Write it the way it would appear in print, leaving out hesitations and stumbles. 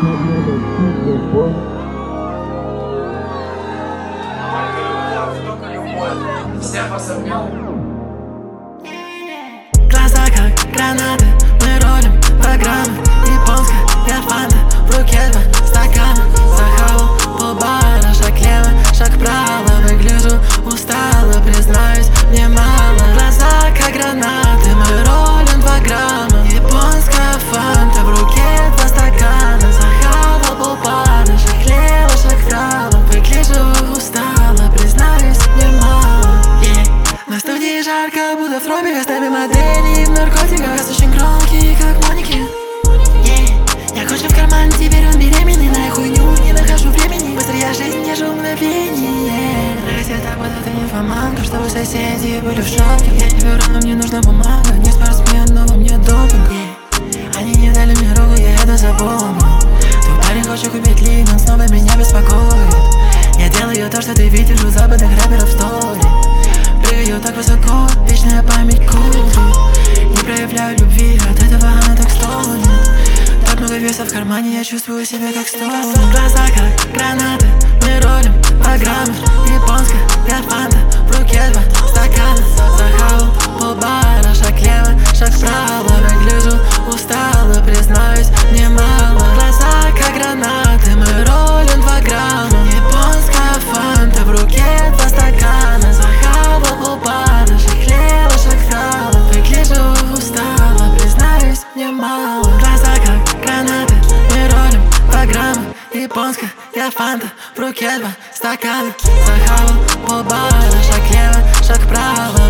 Глаза как гранаты, мы ролим программы. Японская фанта, в руке 2 стакана. Захавал полбара, шаг лево, шаг право. Выгляжу устало, признаюсь, мне мало. Глаза как гранаты, мы ролим 2 грамма. Японская фанта, в руке 2 стакана. Захавал полбара, шаг лево, шаг право. Выгляжу устало, признаюсь, мне мало. На студии жарко, будто в робе. Оставим модели в наркотиках, очень громкие, как Моники. Я кошка в карман, теперь он беременный. На хуйню не нахожу времени. Быстро я жизнь держу мгновение. Нравится так, будто ты нимфоманка, чтобы соседи были в шоке. Я не беру, но мне нужна бумага. Не спортсмен, но во мне допинг. Они не дали мне руку, я это запомнил. Твой парень хочет купить лин, он снова меня беспокоит. Я делаю то, что ты видишь у западных рэперов в сторе. Прыгаю так высоко, вечная память курит. Не проявляю любви, от этого она так стонет. Так много веса в кармане, я чувствую себя как стон. Глаза как гранаты, мы ролим программы. Японская фанта, в руке 2 стакана. Захавал полбара, шаг лево, шаг право. Выгляжу устало, признаюсь, мне мало. Глаза как гранаты, мы ролим 2 грамма. Японская фанта, в руке 2 стакана. Захавал полбара, шаг лево, шаг право. Выгляжу устало, признаюсь, мне мало. Глаза как гранаты, мы ролим программы. Японская фанта, в руке 2 стакана. Захавал полбара, шаг лево, шаг право.